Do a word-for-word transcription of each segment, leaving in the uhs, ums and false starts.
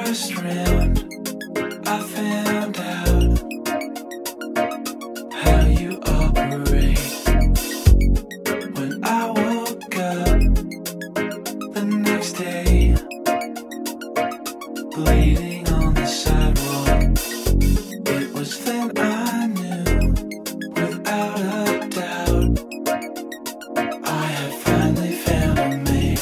first round, I found out how you operate. When I woke up the next day, bleeding on the sidewalk, it was then I knew, without a doubt, I had finally found a mate.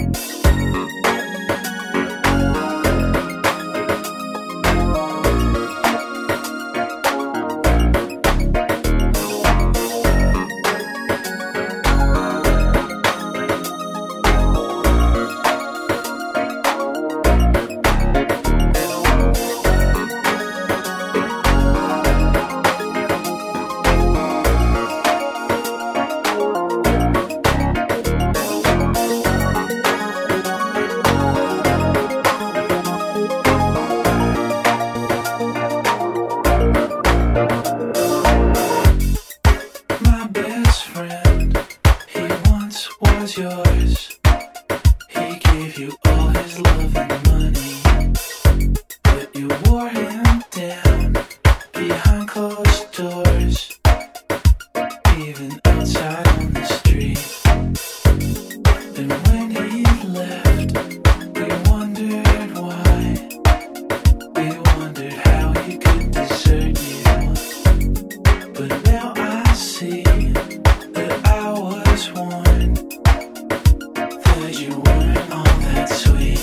My best friend, he once was yours. He gave you all his love and money, but you wore him down behind closed doors, even outside on the street. And when he left, we wondered why. We wondered how he could desert you. But now I see that I was warned, that you weren't all that sweet.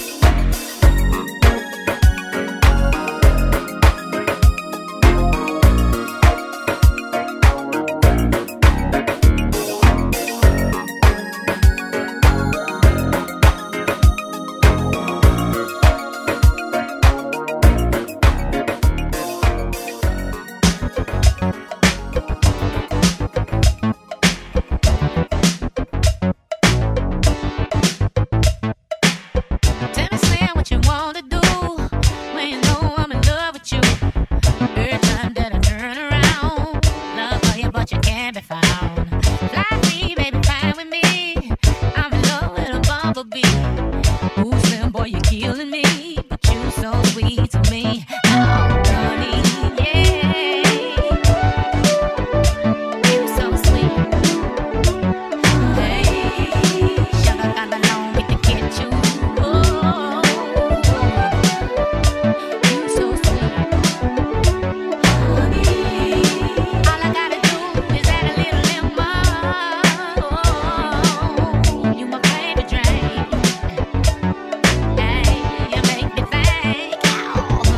Tell me, Slim, what you want to do when you know I'm in love with you. Every time that I turn around, love for you, but you can't be found. Fly free, baby, fly with me. I'm in love with a bumblebee. Ooh, Slim, boy, you're killing me, but you so sweet to me. Oh, honey, yeah, you so sweet. Hey, sugar got along, we can get you. Oh, you so sweet, honey. All I gotta do is add a little lemon. Oh, you my baby drink. Hey, you make me think.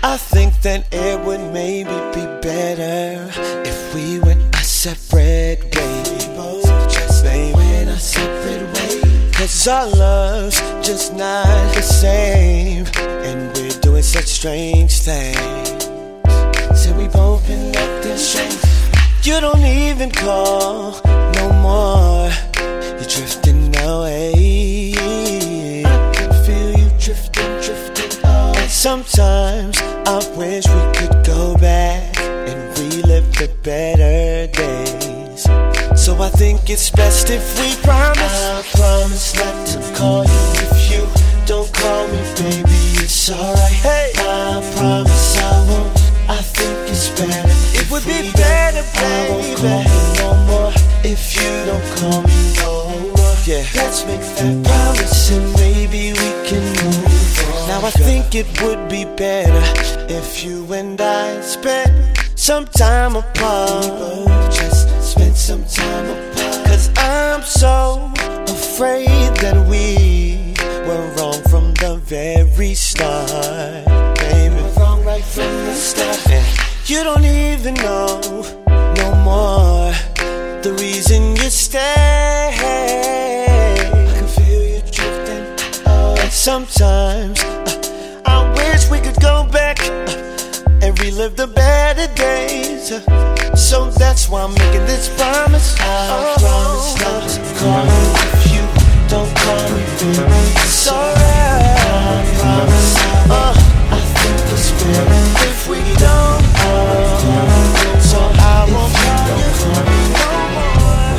I think that it would maybe be better if we went our separate ways. Just went our separate ways. Cause our love's just not the same, and we're doing such strange things. So we've opened up this strange. You don't even call no more. You're drifting away. I can feel you drifting, drifting away. Sometimes I wish we could go back and relive the better days. So I think it's best if we promise. I promise not to call you if you don't call me, baby, it's alright. Hey, I promise I won't. I think it's better. It would be better, baby. I won't call you no more if you don't call me no more. Yeah, let's make that promise and maybe we can move on. Now I think it would be better if you and I spent some time apart. We both just spent some time apart. Cause I'm so afraid that we were wrong from the very start. Baby, we're wrong right from the start. And you don't even know no more the reason you stay. I can feel you drifting. Oh, and sometimes uh, I wish we could go back uh, and relive the better days. Uh, so that's why I'm making this promise. I oh, promise not to call you if you don't call me, baby. It's alright. I promise. Uh, I think it's better if we don't. Uh, so I won't call you no more.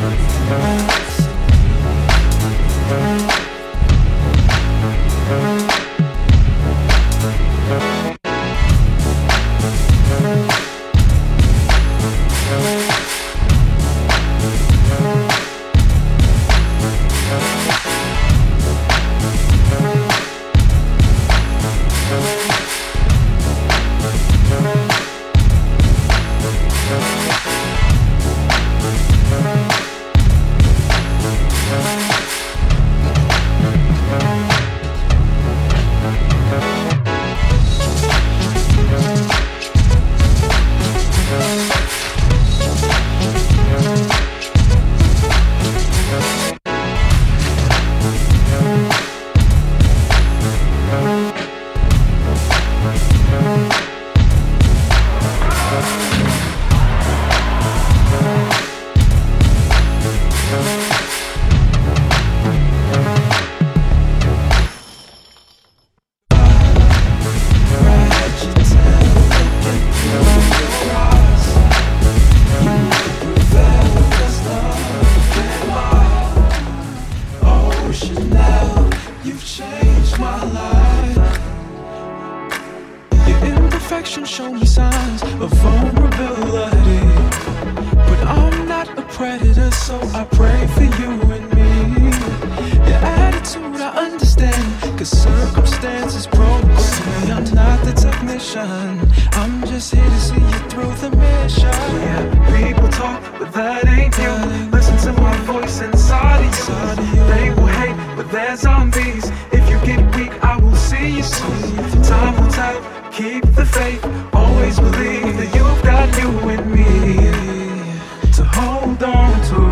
Show me signs of vulnerability, but I'm not a predator, so I pray for you and me. Your attitude I understand, cause circumstances broke me. I'm not the technician, I'm just here to see you through the mission. Yeah, people talk, but that ain't you. Listen to my voice inside of you. They will hate, but they're zombies. If you get weak, I will see you soon. Time will tell. Keep the faith, always believe that you've got you and me to hold on to.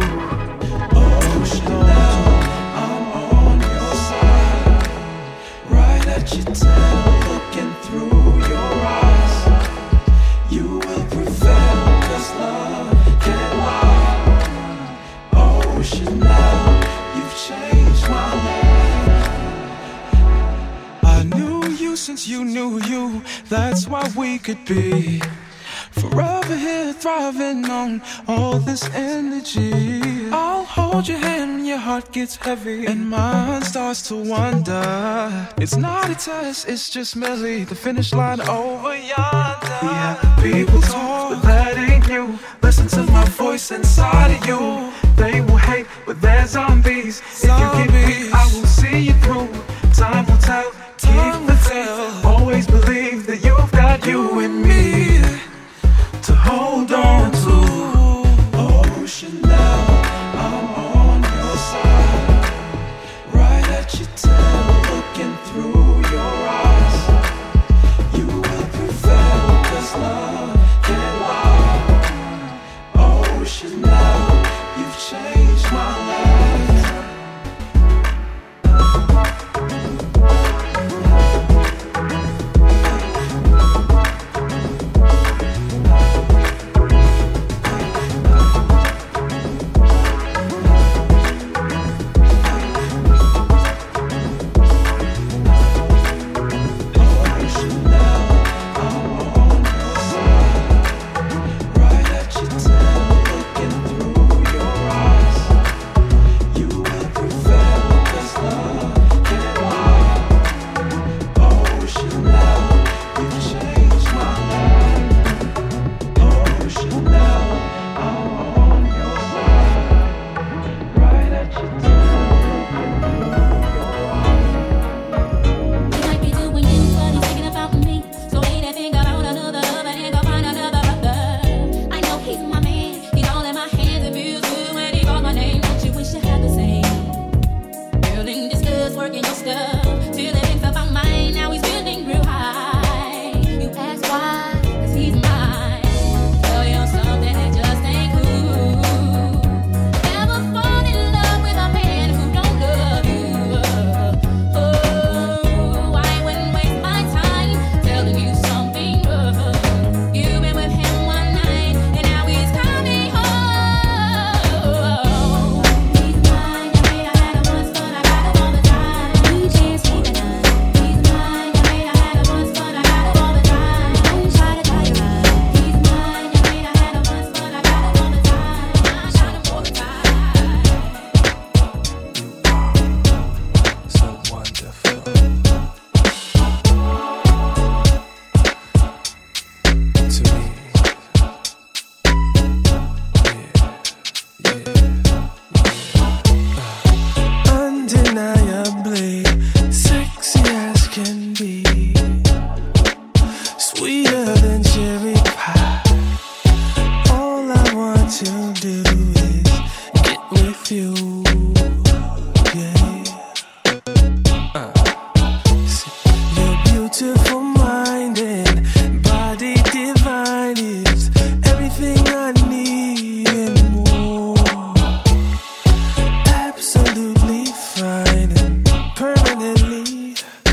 Ocean now, I'm on your side, right at your tail, looking through your eyes. You will prevail, cause love can lie. Ocean now, you've changed my life. I knew you since you knew you, that's why we could be forever here thriving on all this energy. I'll hold your hand when your heart gets heavy and mine starts to wonder. It's not a test, it's just merely the finish line over yonder. Yeah, people talk, but that ain't you. Listen to my voice inside of you. They will hate, but they're zombies. If you get weak, I will see you through. Time will tell. Keep the faith, always believe that you've got you and me to hold on to. Ocean now, I'm on your side, right at your tail, looking through your eyes. You will sweeter than cherry pie. All I want to do is get with you, yeah. Uh. See, you're beautiful mind and body divine is everything I need and more. Absolutely fine and permanently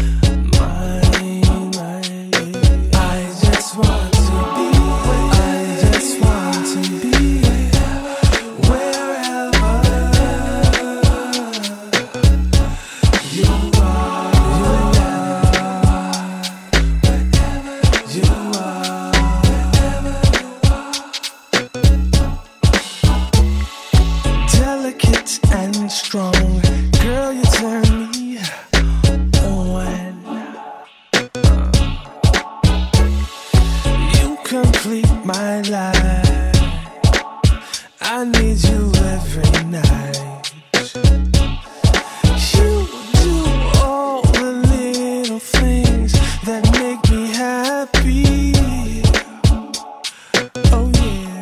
mine, mine. I just want to be, I just want to be wherever you are, you are, you are, delicate and strong, girl, you turn me on. You complete my life. I need you every night. You do all the little things that make me happy. Oh yeah.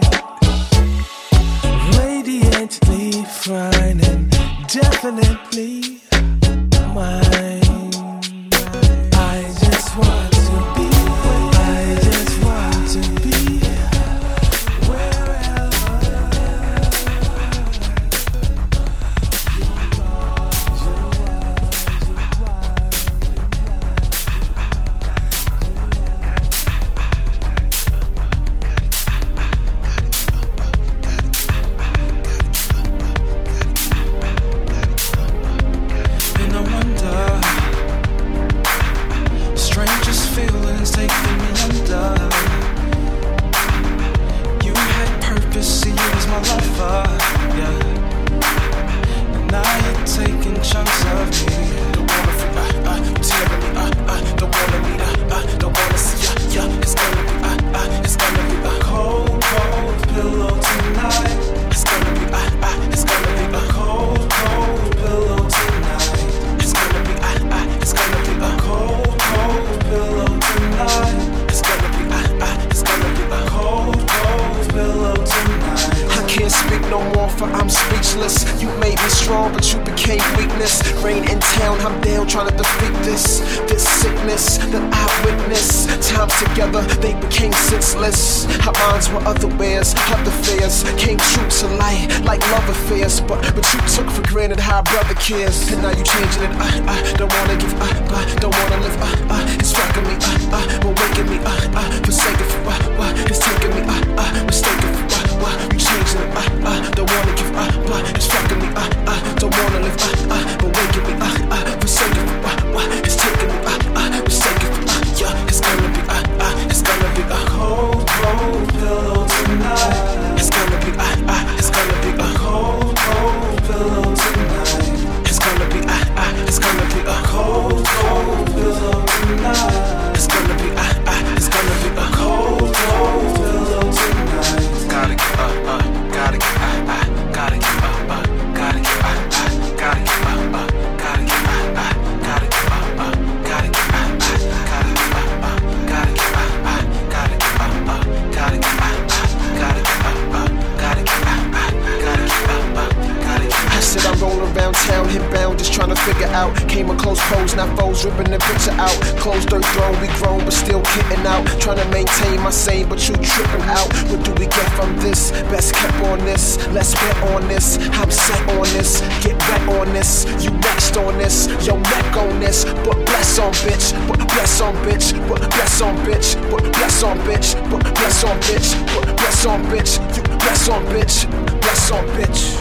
Radiantly fine and definitely mine. I just want to be, I just want to be wherever and I wonder, strangest feelings taking me under. You had purpose, see you as my lover, yeah. And now you're taking chunks of me. Don't wanna feel, uh, uh, tearing me, uh, uh, don't wanna meet, uh, uh, don't wanna see, uh, yeah. It's gonna be, uh, uh, it's gonna be a cold, cold pillow tonight. It's gonna be, uh, uh, it's gonna be a cold, cold pillow tonight. It's gonna be, uh, uh, it's gonna be a cold, cold pillow tonight. It's gonna be, uh, uh, it's gonna be a cold, cold pillow tonight. I can't speak no more, for I'm speechless. You made me strong, but you became weakness. Rain in town, I'm down trying to defeat this, this sickness that I witnessed. Time together, they became senseless. Our minds were otherwares, other fears came true to light, like love affairs. But but you took for granted how a brother cares, and now you changing it. Uh, uh, don't wanna give up, uh, don't wanna live. Uh, uh, it's fucking me, uh, uh, but waking me, uh, uh, forsaken for what, uh, uh, it's taking me, uh, uh, mistaken for what, uh, uh, you changing it. Uh, uh, don't wanna give up, uh, it's fucking me, uh, uh, don't wanna live. Uh, uh, but waking me, uh, uh, forsaken for what, uh, uh, it's taking me, uh, uh, mistaken for, uh, yeah, it's gonna be, uh, uh, it's gonna be a cold, cold pillow tonight. It's gonna be, uh, uh, it's gonna be a cold, cold pillow tonight. It's gonna be, uh, uh, it's gonna be a cold, cold pillow tonight. It's gonna be, uh, uh, it's gonna be a cold, cold pillow tonight. Gotta get, uh, uh, gotta get, uh, uh, gotta get, uh, uh, gotta get, uh, uh, gotta get, uh, uh, gotta get, uh, uh, gotta get, uh, uh, gotta get, uh, uh, gotta get, uh, uh, gotta get, uh, uh, gotta get, uh, uh, gotta get, uh, uh, gotta get, uh, uh, gotta get, uh, uh, gotta get, uh, uh, gotta get. I said I roll around town, hit bound, just trying to figure out. Came a close pose, now foes ripping the picture out. Closed dirt throne, we grown, but still getting out. Trying to maintain my same, but you tripping out. What do we get from this? Best kept on this, let's bet on this. I'm set on this, get wet on this. You next on this, your neck on this. But bless on bitch, but bless on bitch, but bless on bitch, but bless on bitch, but bless on bitch, but bless on bitch. You bless on bitch, bless on bitch.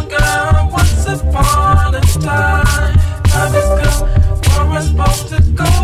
Time is good for us both to go.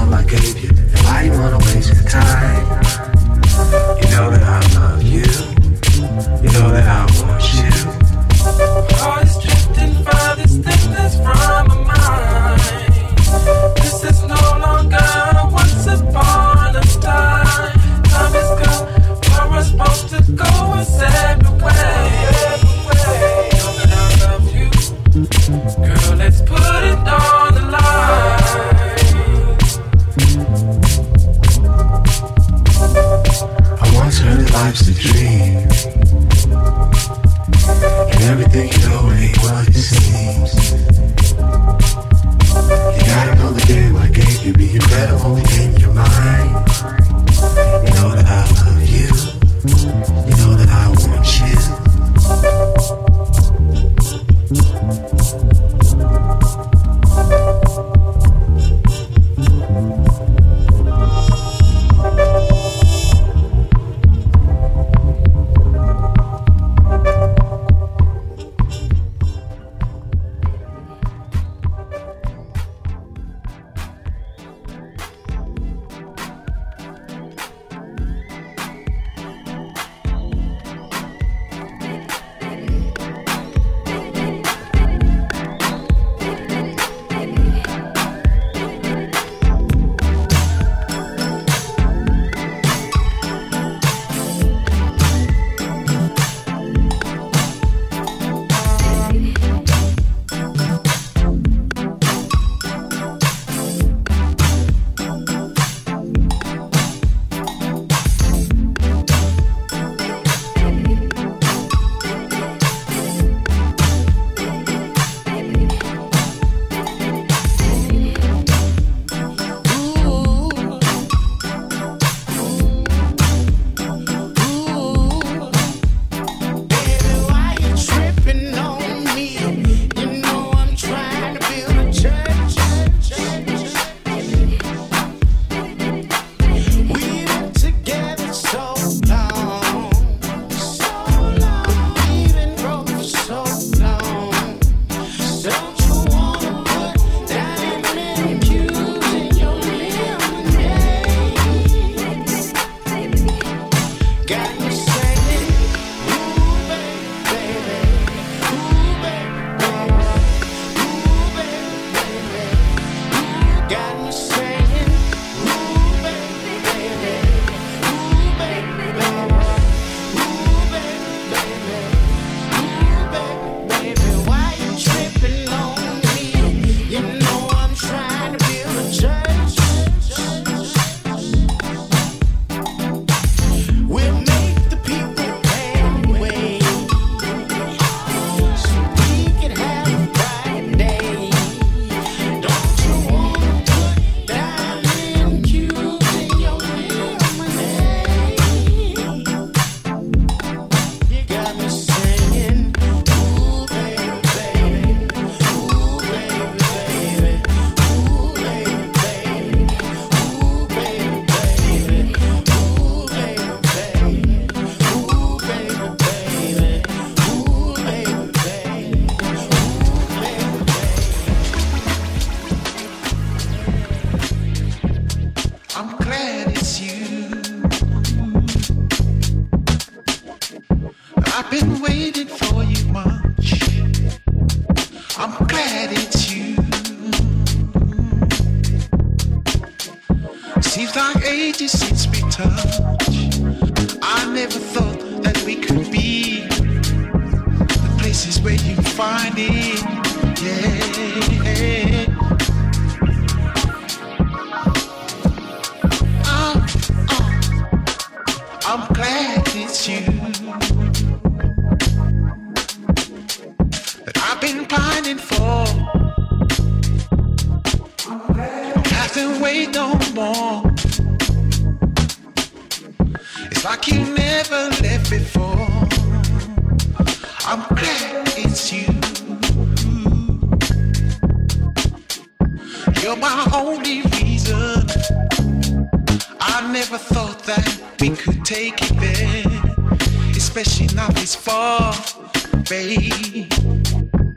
all I gave you. Why you wanna waste your time? You know that I love you. You know that I want you. Heart is drifting farthest distance from my mind. This is no longer once upon a time. Time is gone, where we're supposed to go our separate ways. Know that I love you, girl. Let's put it on the line. I once heard that life's a dream, and everything you know ain't what it seems. You gotta know the game I gave you, being better only in your mind. You know that I love you. You know that I want you.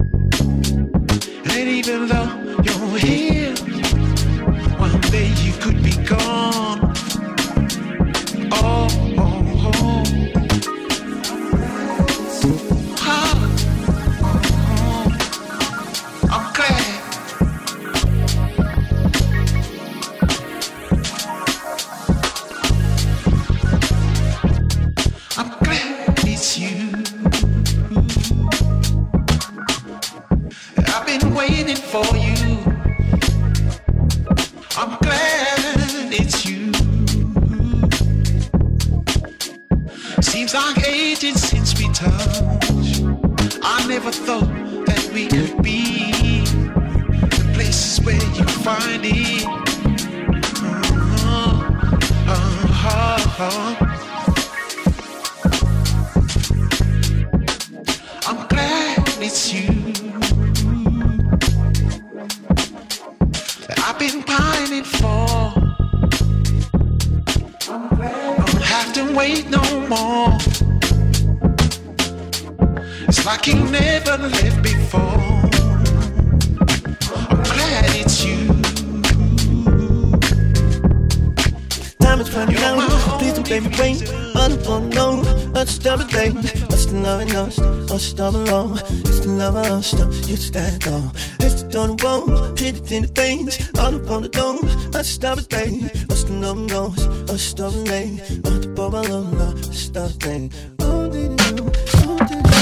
And even though you're here, one day you could I'm glad it's you. I've been waiting for you. I'm glad it's you. Seems like ages since we touched. I never thought that we could be the places where you find it. Uh-huh. Uh-huh. I'm glad it's you. I've been pining for. Don't have to wait no more. It's like you never left before. I'm glad it's you. Time is running out. Please don't baby wait. I don't know. Let's stop it, baby. What's the love and lost? What's stop alone? It's the love I lost. You stand on. It's the don't wrong. Hit it in the veins. All up on the dome. Let's stop it, baby. What's the love and lost? What's stop it, baby? What's the bubble of love? Let's stop it, baby. Oh, did you? Oh, did you?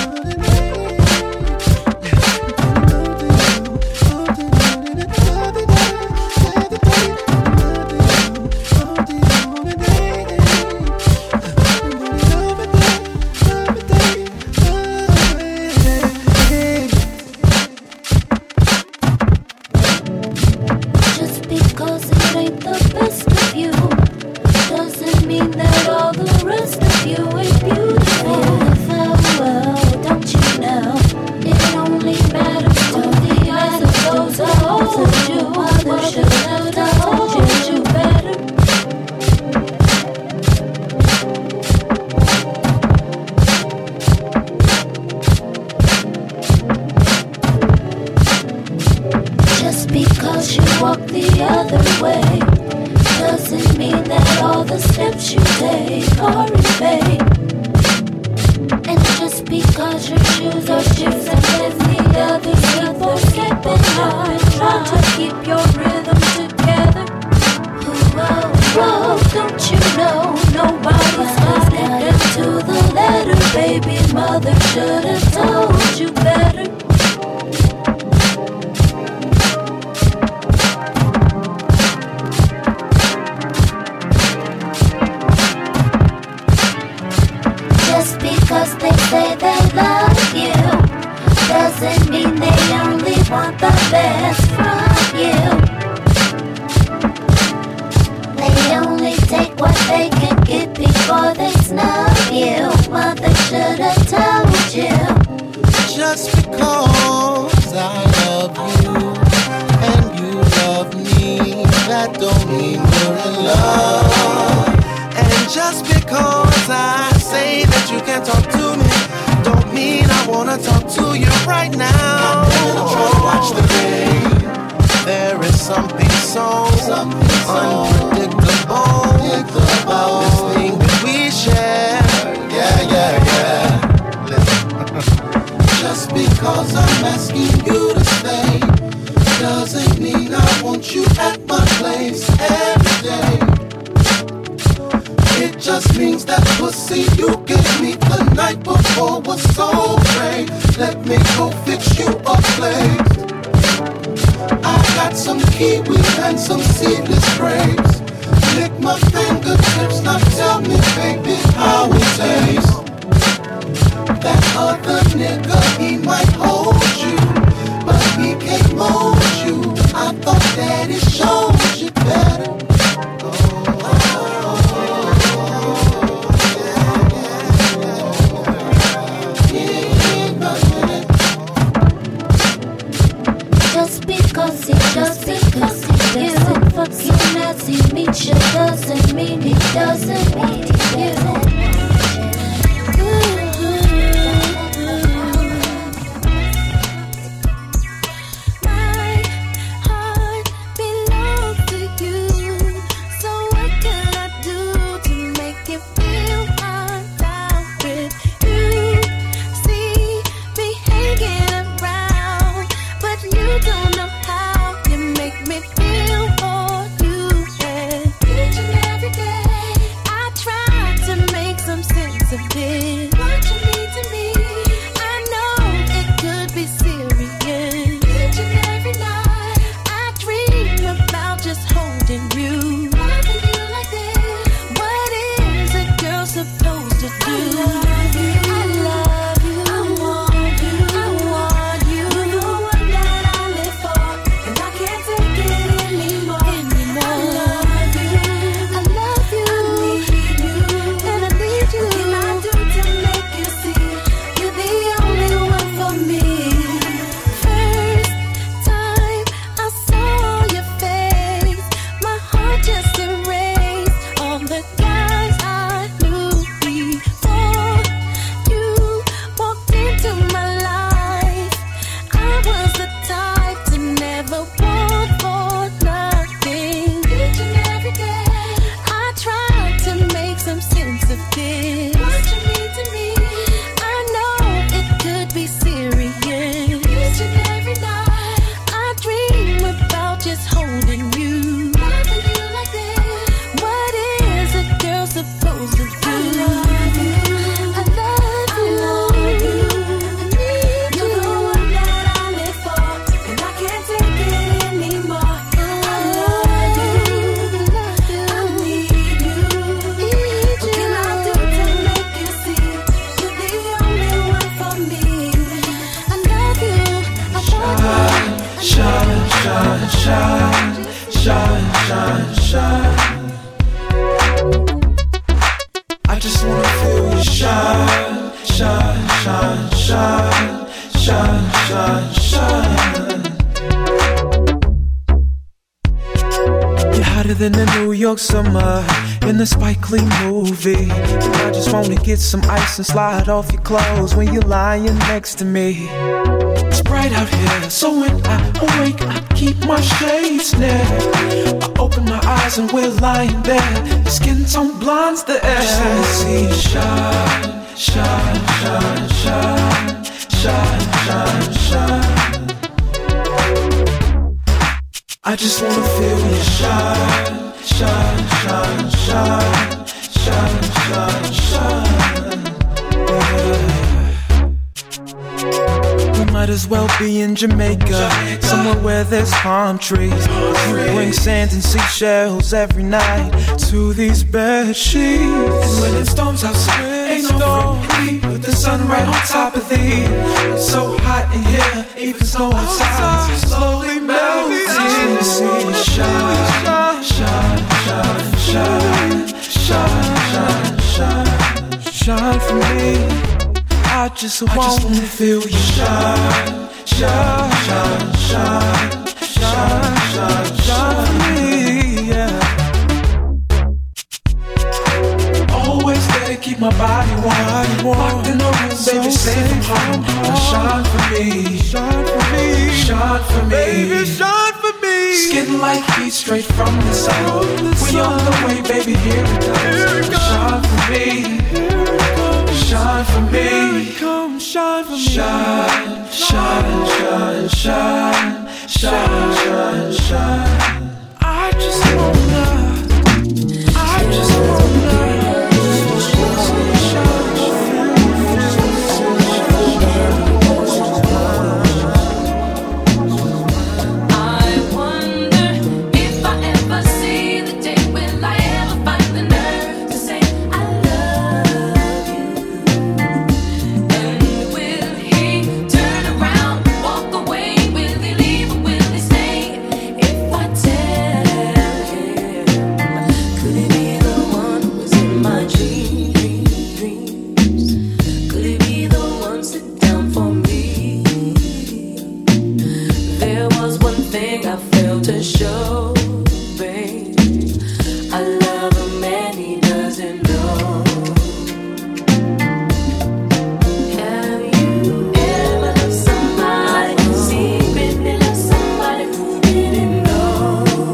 Don't know how you make me feel for you, yeah. York summer in the Spike Lee movie. I just wanna get some ice and slide off your clothes when you're lying next to me. It's bright out here, so when I awake, I keep my shades near. I open my eyes and we're lying there. Your skin tone blinds the air. Just wanna see you shine, shine, shine, shine, shine, shine, shine. I just wanna feel you shine, shine, shine, shine, shine, shine, shine. Yeah. We might as well be in Jamaica, Jamaica, somewhere where there's palm trees. You bring sand and seashells every night to these bed sheets. And when it storms outside, ain't no free with the sun right on top of thee. It's so hot in here, even snow outside slowly melting. I see you shine, shine, shine, shine, shine, shine, shine, shine for me. I just wanna, I just wanna feel you shine, shine, shine, shine, shine, shine, shine for me, yeah. Always there to keep my body warm, locked in the room, baby, safe from harm. Now shine for me, shine for me, shine for me, baby, shine for me. Skin like heat straight from the sun. We on the way, baby, here it comes. Now shine for me. Shine for me, come shine for me. Shine, shine, shine, shine, shine, shine, shine. I just wanna, I just wanna. I wonder if I ever see the day. Will I ever find the nerve to say I love you? And will he turn around, walk away? Will he leave or will he stay? If I tell him, could he be the one who was in my dreams? Could he be the one sit down for me? There was one thing I failed to show, babe. I love a man he doesn't know. Have you ever loved somebody, secretly loved somebody who didn't know?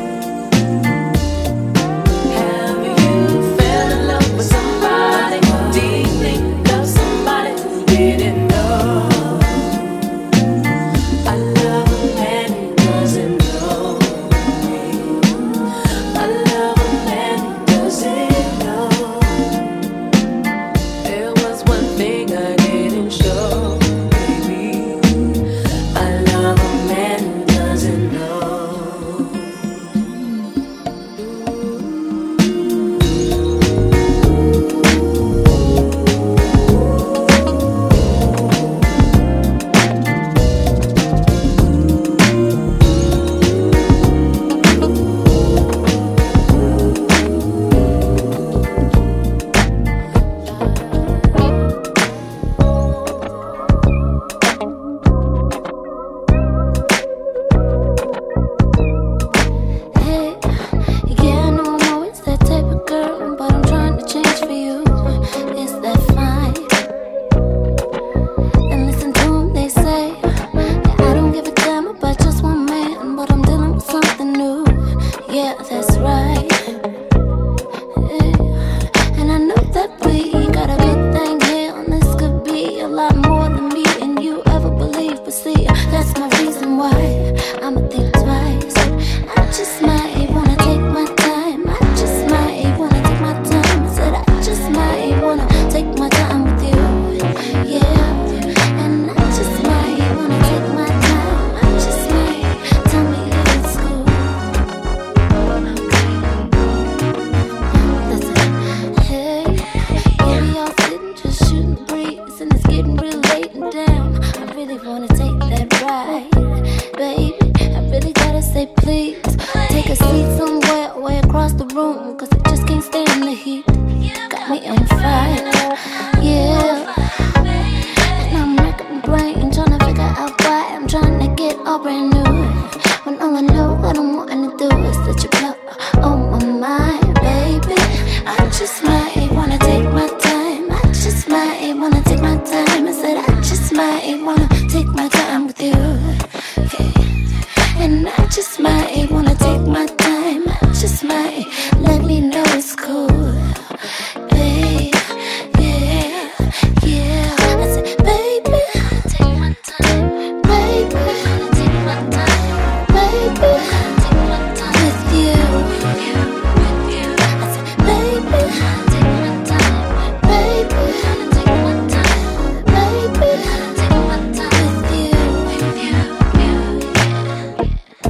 Have you fell in love with somebody, deeply loved somebody who didn't know? I love a man who doesn't know me. I love a man who doesn't know. There was one thing I didn't show, baby. I love a man who doesn't know. Hey, yeah, I know I'm always that type of girl, but I'm trying to change for you. Is that fine? And listen to 'em, they say that I don't give a damn about just one man, but I'm dealing with something new. Yeah, that's right. Yeah. And I know that we got a good thing here, and this could be a lot more than me and you ever believe. But see, that's my reason why I'ma think twice. I just might wanna take my time. I just might wanna take my time. I said I just might wanna take my time with you. Yeah, and I just might wanna take my time. I just might tell me it's cool. Listen, hey, yeah, we all sitting just shooting the breeze, and it's getting real late and down. I really wanna take that ride, baby. I really gotta say please. Take a seat somewhere way across the room, cause I just can't stand the heat. Got me on fire, yeah. And I'm racking my brain, trying to figure out why I'm trying to get all brand new. When all I know, what I'm wanting to do is let you blow on my mind. might let me know it's cool. Babe, yeah, yeah. I said, baby, take my time. Baby, take my time. Baby, take my time with you. With you. I said, baby, take my time. Baby, take my time. Baby, take my time with you. With you, you,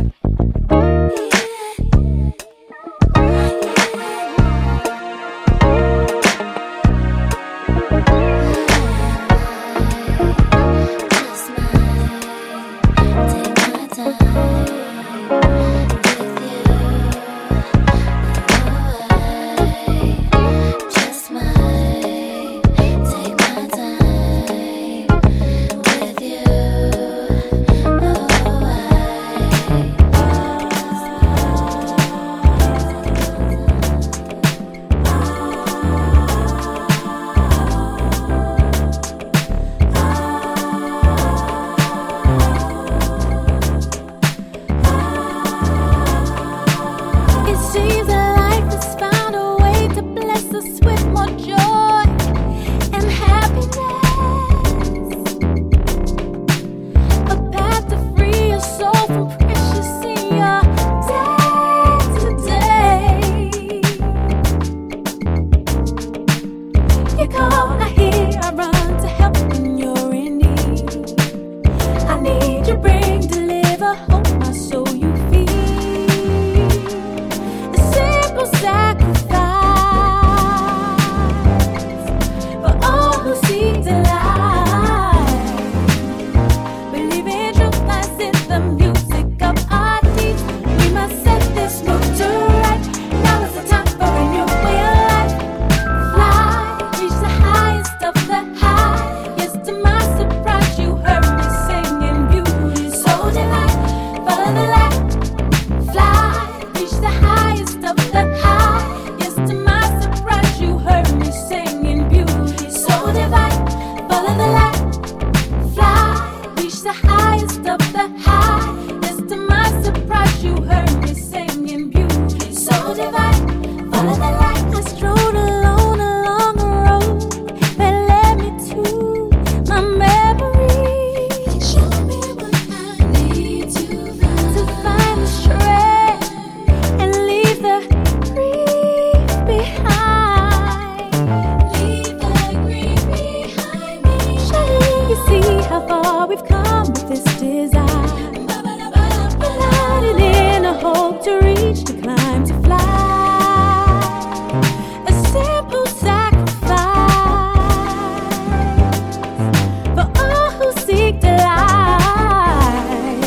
just might take my time with you. Just might take my time with you. It seems that life has found a way to bless us with more joy and happiness. A path to free your soul from precious in your day to day. You call, I hear, I run to help when you're in need. I need you, bring, deliver, hope my soul you feed. A simple sacrifice for all who seek delight. Believe in truth lies in the music of our deeds. We must set this mood to right. Now is the time for a new way of life. Fly, reach the highest of the high. Yes, to my surprise, you heard me singing beauty so divine. Follow the light. Fly, reach the highest of the high. Yes, to my surprise, you heard me singing beauty so divine. Follow the light. Fly, reach the highest of the high. Yes, to my surprise, you heard me singing beauty so divine. Follow the light. I strode alone along a road that led me to my memory. Show me what I need to find, to find the strength and leave the grief behind. Leave the grief behind me. Shall you see how far we've come with this desire? United in a hope to reach, to climb, to fly. A simple sacrifice for all who seek delight,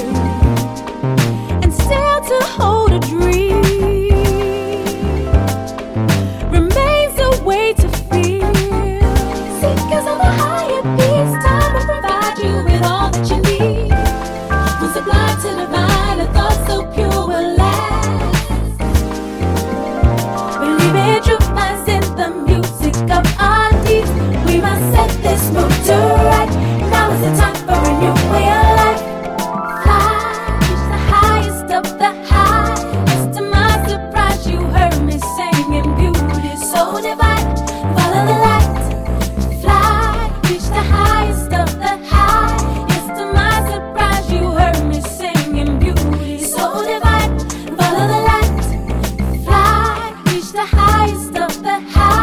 and still to hold a dream remains a way to feel. Seekers of a higher peace, time will provide you with all that you need. From sublime to divine, a thought so pure will last. Believe in truth lies in the music of our deeds. We must set this mood to right. Now is the time for a new way of life. Fly, reach the highest of the high. Yes, to my surprise, you heard me singing beauty so divine. Follow the light. Fly, reach the highest of the high. Yes, to my surprise, you heard me singing beauty so divine. Follow the light. Fly, reach the highest of the high.